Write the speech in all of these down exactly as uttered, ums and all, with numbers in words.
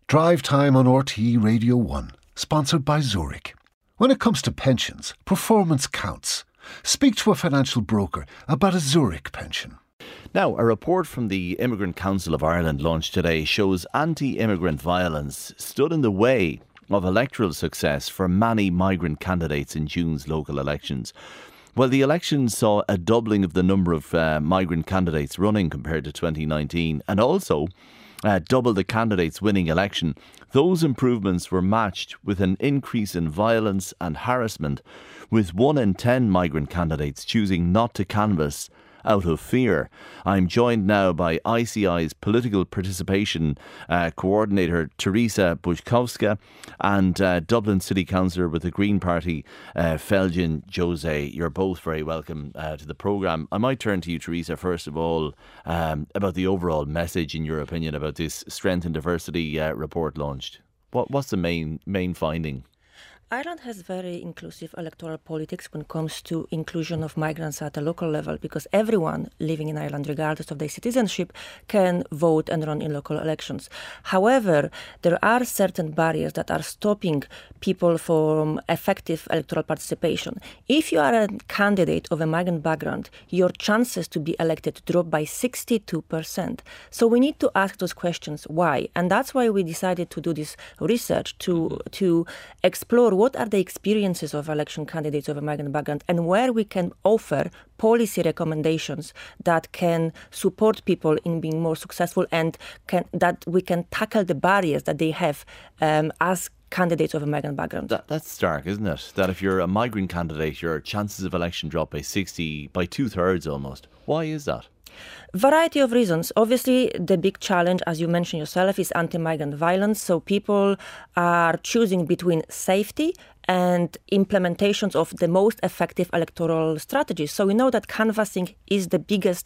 Drive Time on R T É Radio one, sponsored by Zurich. When it comes to pensions, performance counts. Speak to a financial broker about a Zurich pension. Now, a report from the Immigrant Council of Ireland launched today shows anti-immigrant violence stood in the way of electoral success for many migrant candidates in June's local elections. Well, the elections saw a doubling of the number of uh, migrant candidates running compared to twenty nineteen, and also uh, double the candidates winning election. Those improvements were matched with an increase in violence and harassment, with one in ten migrant candidates choosing not to canvass out of fear. I'm joined now by I C I's political participation uh, coordinator Teresa Buczkowska and uh, Dublin City Councillor with the Green Party, uh, Feljin Jose. You're both very welcome uh, to the programme. I might turn to you, Teresa, first of all, um, about the overall message, in your opinion, about this Strength and Diversity uh, report launched. What, what's the main main finding? Ireland has very inclusive electoral politics when it comes to inclusion of migrants at a local level, because everyone living in Ireland, regardless of their citizenship, can vote and run in local elections. However, there are certain barriers that are stopping people from effective electoral participation. If you are a candidate of a migrant background, your chances to be elected drop by sixty-two percent. So we need to ask those questions, why? And that's why we decided to do this research, to, to explore what are the experiences of election candidates of a migrant background and where we can offer policy recommendations that can support people in being more successful, and can, that we can tackle the barriers that they have um, as candidates of a migrant background. That, that's stark, isn't it? That if you're a migrant candidate, your chances of election drop by sixty, by two thirds almost. Why is that? Variety of reasons. Obviously, the big challenge, as you mentioned yourself, is anti-migrant violence. So people are choosing between safety and implementations of the most effective electoral strategies. So we know that canvassing is the biggest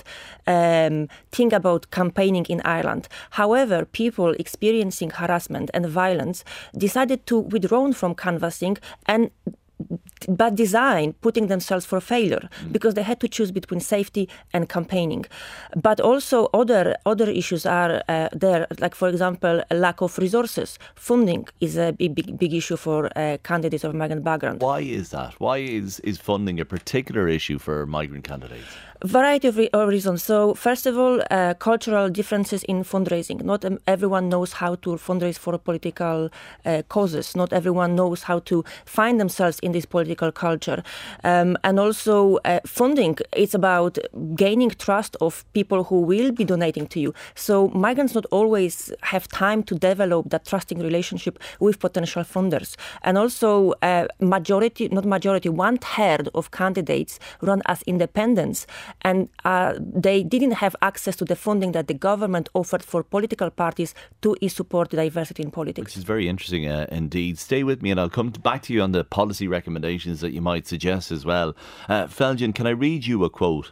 um, thing about campaigning in Ireland. However, people experiencing harassment and violence decided to withdraw from canvassing, and by design putting themselves for failure, because they had to choose between safety and campaigning. But also other other issues are uh, there, like, for example, a lack of resources. Funding is a big big, big issue for uh, candidates of migrant background. Why is that? Why is, is funding a particular issue for migrant candidates? Variety of, re- of reasons. So, first of all, uh, cultural differences in fundraising. Not um, everyone knows how to fundraise for political uh, causes. Not everyone knows how to find themselves in this political culture. Um, and also, uh, funding, it's about gaining trust of people who will be donating to you. So, migrants not always have time to develop that trusting relationship with potential funders. And also, uh, majority, not majority, one third of candidates run as independents. And uh, they didn't have access to the funding that the government offered for political parties to support diversity in politics. Which is very interesting uh, indeed. Stay with me and I'll come back to you on the policy recommendations that you might suggest as well. Uh, Feljin, can I read you a quote?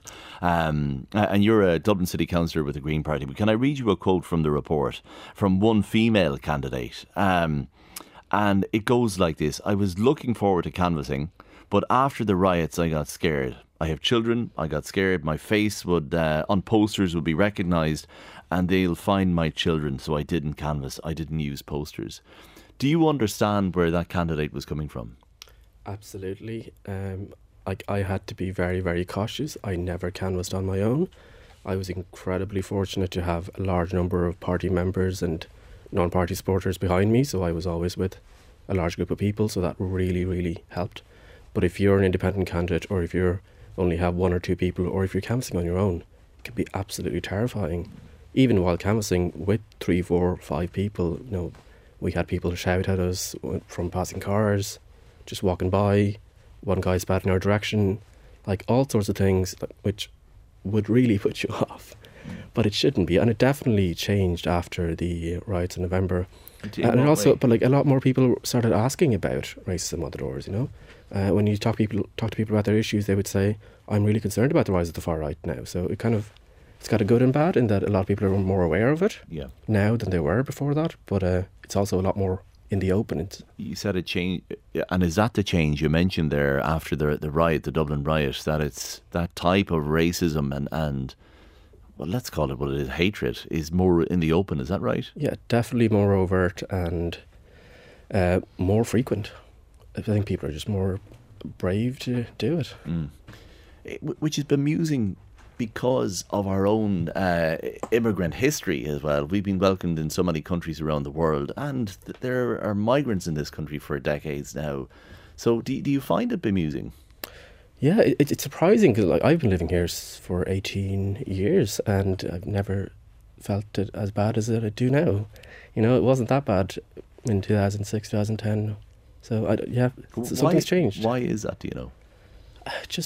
Um, and you're a Dublin City Councillor with the Green Party, but can I read you a quote from the report from one female candidate? Um, and it goes like this: I was looking forward to canvassing, but after the riots I got scared. I have children, I got scared, my face would uh, on posters would be recognised and they'll find my children, so I didn't canvass, I didn't use posters. Do you understand where that candidate was coming from? Absolutely. Um, like I had to be very, very cautious. I never canvassed on my own. I was incredibly fortunate to have a large number of party members and non-party supporters behind me, so I was always with a large group of people, so that really, really helped. But if you're an independent candidate, or if you're only have one or two people, or if you're canvassing on your own, it can be absolutely terrifying. Even while canvassing with three, four, five people, you know, we had people shout at us from passing cars, just walking by, one guy spat in our direction, like all sorts of things which would really put you off. But it shouldn't be, and it definitely changed after the riots in November. In and it also, way? but like a lot more people started asking about racism on the doors. You know, uh, when you talk people talk to people about their issues, they would say, "I'm really concerned about the rise of the far right now." So it kind of, it's got a good and bad in that a lot of people are more aware of it yeah. now than they were before that. But uh, it's also a lot more in the open. It's, you said it changed, and is that the change you mentioned there after the the riot, the Dublin riot? That it's that type of racism and and well, let's call it what it is, hatred is more in the open. Is that right? Yeah, definitely more overt and uh, more frequent. I think people are just more brave to do it. Mm. Which is bemusing because of our own uh, immigrant history as well. We've been welcomed in so many countries around the world, and th- there are migrants in this country for decades now. So do, do you find it bemusing? Yeah, it, it's surprising because like, I've been living here for eighteen years and I've never felt it as bad as it I do now. You know, it wasn't that bad in two thousand six, two thousand ten. So, I, yeah, something's why, changed. Why is that, do you know? Just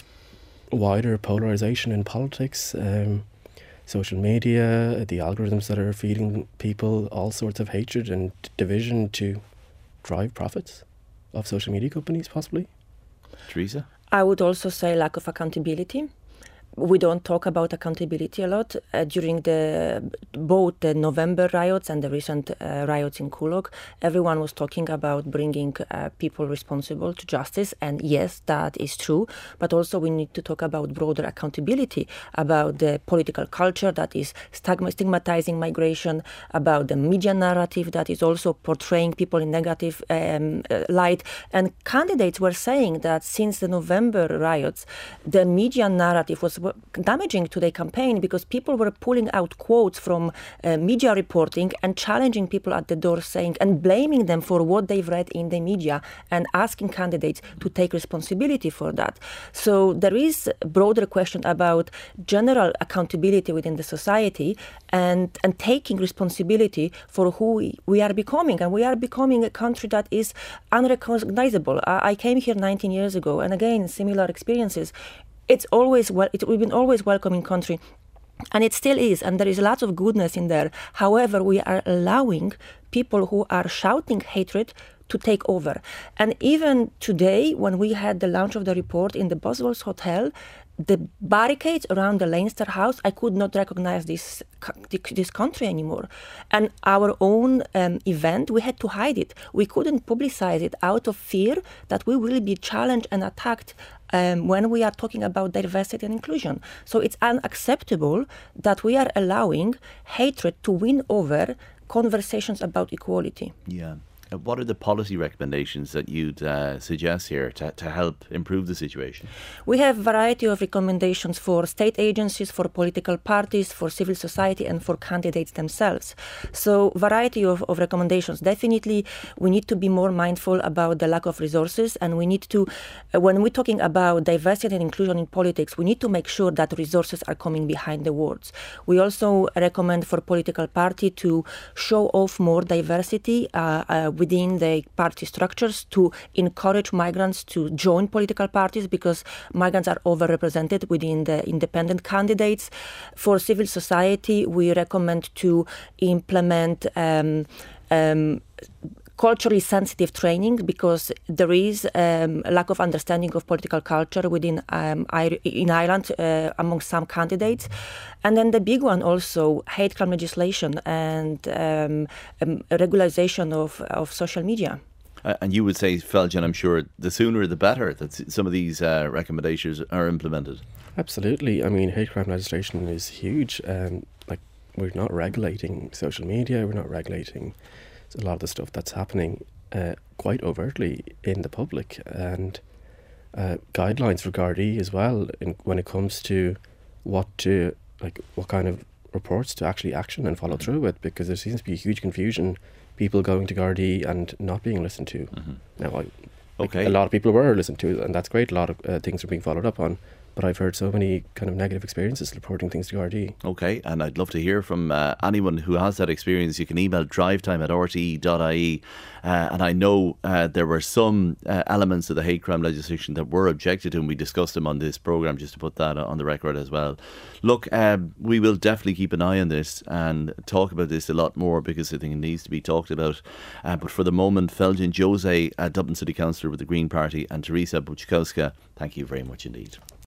wider polarisation in politics, um, social media, the algorithms that are feeding people all sorts of hatred and division to drive profits of social media companies, possibly. Teresa? I would also say lack of accountability. We don't talk about accountability a lot. Uh, during the both the November riots and the recent uh, riots in Kulog, everyone was talking about bringing uh, people responsible to justice. And yes, that is true. But also we need to talk about broader accountability, about the political culture that is stigmatizing migration, about the media narrative that is also portraying people in negative um, uh, light. And candidates were saying that since the November riots, the media narrative was damaging to their campaign because people were pulling out quotes from uh, media reporting and challenging people at the door, saying and blaming them for what they've read in the media and asking candidates to take responsibility for that. So there is a broader question about general accountability within the society and, and taking responsibility for who we, we are becoming. And we are becoming a country that is unrecognizable. I, I came here nineteen years ago, and again, similar experiences. It's always well. It, we've been always welcoming country, and it still is. And there is lots of goodness in there. However, we are allowing people who are shouting hatred to take over. And even today, when we had the launch of the report in the Boswell's Hotel, the barricades around the Leinster House, I could not recognize this this country anymore. And our own um, event, we had to hide it. We couldn't publicize it out of fear that we will be challenged and attacked um, when we are talking about diversity and inclusion. So it's unacceptable that we are allowing hatred to win over conversations about equality. Yeah. Uh, what are the policy recommendations that you'd uh, suggest here to, to help improve the situation? We have a variety of recommendations for state agencies, for political parties, for civil society, and for candidates themselves. So, variety of, of recommendations. Definitely, we need to be more mindful about the lack of resources, and we need to, uh, when we're talking about diversity and inclusion in politics, we need to make sure that resources are coming behind the words. We also recommend for political party to show off more diversity uh, uh, within the party structures, to encourage migrants to join political parties because migrants are overrepresented within the independent candidates. For civil society, we recommend to implement um, um, culturally sensitive training because there is um, a lack of understanding of political culture within um, in Ireland uh, among some candidates. And then the big one also, hate crime legislation and um, um, regularization of, of social media. Uh, and you would say, Fealgin, I'm sure the sooner the better that some of these uh, recommendations are implemented. Absolutely. I mean, hate crime legislation is huge. Um, like, we're not regulating social media, we're not regulating a lot of the stuff that's happening uh, quite overtly in the public, and uh, guidelines for Gardaí as well in, when it comes to what to, like, what kind of reports to actually action and follow through with, because there seems to be a huge confusion, people going to Gardaí and not being listened to. Mm-hmm. Now, I, like, okay. a lot of people were listened to, and that's great, a lot of uh, things are being followed up on. But I've heard so many kind of negative experiences reporting things to Gardaí. Okay, and I'd love to hear from uh, anyone who has that experience. You can email drivetime at r t e dot i e. Uh, and I know uh, there were some uh, elements of the hate crime legislation that were objected to, and we discussed them on this programme, just to put that on the record as well. Look, uh, we will definitely keep an eye on this and talk about this a lot more, because I think it needs to be talked about. Uh, but for the moment, Fealgin Jose, uh, Dublin City Councillor with the Green Party, and Teresa Buczkowska, thank you very much indeed.